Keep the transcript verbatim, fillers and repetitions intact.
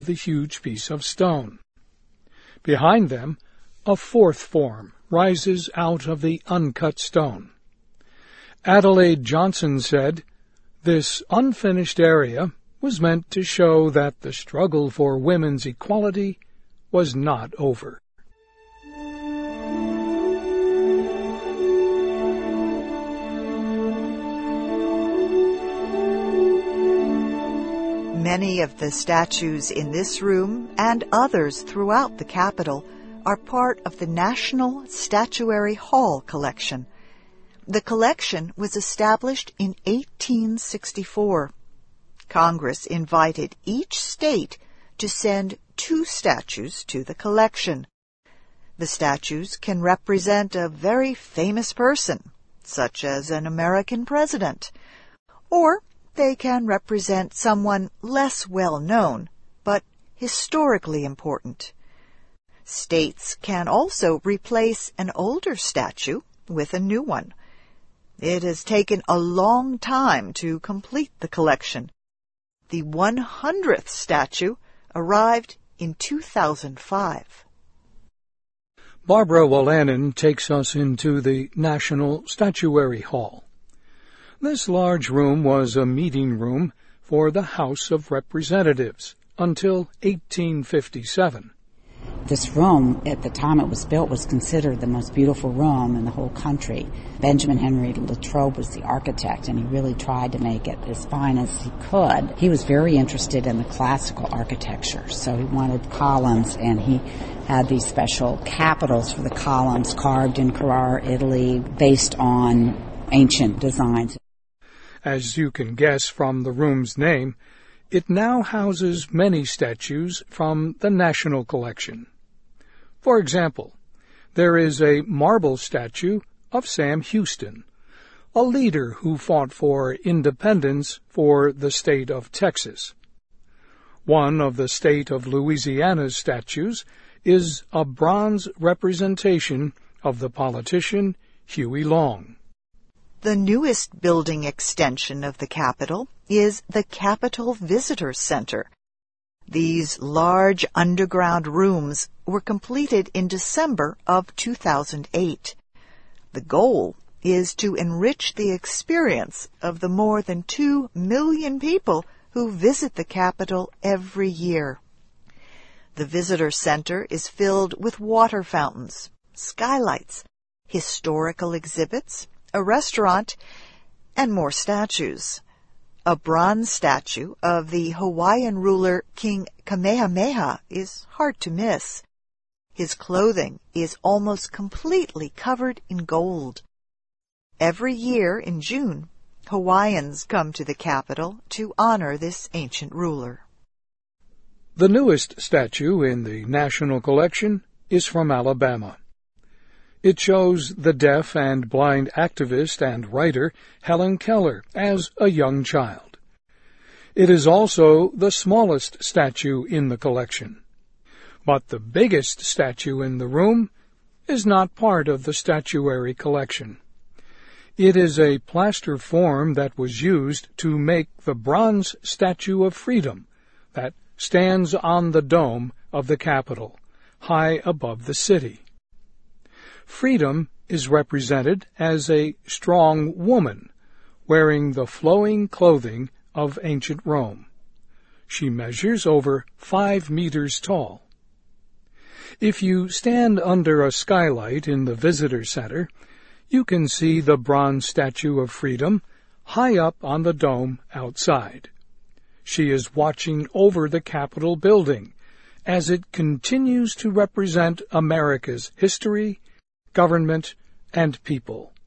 the huge piece of stone. Behind them, a fourth form rises out of the uncut stone. Adelaide Johnson said, "This unfinished area was meant to show that the struggle for women's equality was not over." Many of the statues in this room and others throughout the Capitol are part of the National Statuary Hall collection. The collection was established in eighteen sixty-four. Congress invited each state to send two statues to the collection. The statues can represent a very famous person, such as an American president, or they can represent someone less well known, but historically important. States can also replace an older statue with a new one. It has taken a long time to complete the collection. The one hundredth statue arrived in two thousand five. Barbara Wolanin takes us into the National Statuary Hall. This large room was a meeting room for the House of Representatives until eighteen fifty-seven. This room, at the time it was built, was considered the most beautiful room in the whole country. Benjamin Henry Latrobe was the architect, and he really tried to make it as fine as he could. He was very interested in the classical architecture, so he wanted columns, and he had these special capitals for the columns carved in Carrara, Italy, based on ancient designs. As you can guess from the room's name, it now houses many statues from the National Collection. For example, there is a marble statue of Sam Houston, a leader who fought for independence for the state of Texas. One of the state of Louisiana's statues is a bronze representation of the politician Huey Long. The newest building extension of the Capitol is the Capitol Visitor Center. These large underground rooms were completed in December of two thousand eight. The goal is to enrich the experience of the more than two million people who visit the Capitol every year. The Visitor Center is filled with water fountains, skylights, historical exhibits, a restaurant, and more statues. A bronze statue of the Hawaiian ruler King Kamehameha is hard to miss. His clothing is almost completely covered in gold. Every year in June, Hawaiians come to the Capitol to honor this ancient ruler. The newest statue in the National Collection is from Alabama. It shows the deaf and blind activist and writer Helen Keller as a young child. It is also the smallest statue in the collection. But the biggest statue in the room is not part of the statuary collection. It is a plaster form that was used to make the bronze Statue of Freedom that stands on the dome of the Capitol, high above the city. Freedom is represented as a strong woman, wearing the flowing clothing of ancient Rome. She measures over five meters tall. If you stand under a skylight in the visitor center, you can see the bronze Statue of Freedom high up on the dome outside. She is watching over the Capitol building as it continues to represent America's history, government, and people.